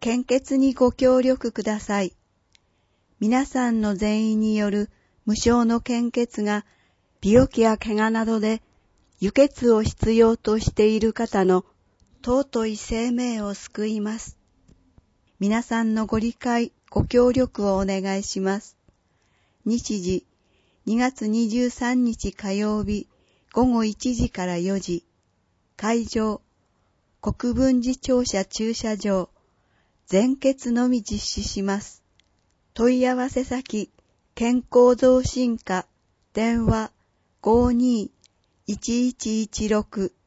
献血にご協力ください。皆さんの善意による無償の献血が病気や怪我などで輸血を必要としている方の尊い生命を救います。皆さんのご理解、ご協力をお願いします。日時、2月23日火曜日午後1時から4時。会場、国分寺庁舎駐車場。全血のみ実施します。問い合わせ先、健康増進課、電話 52-1116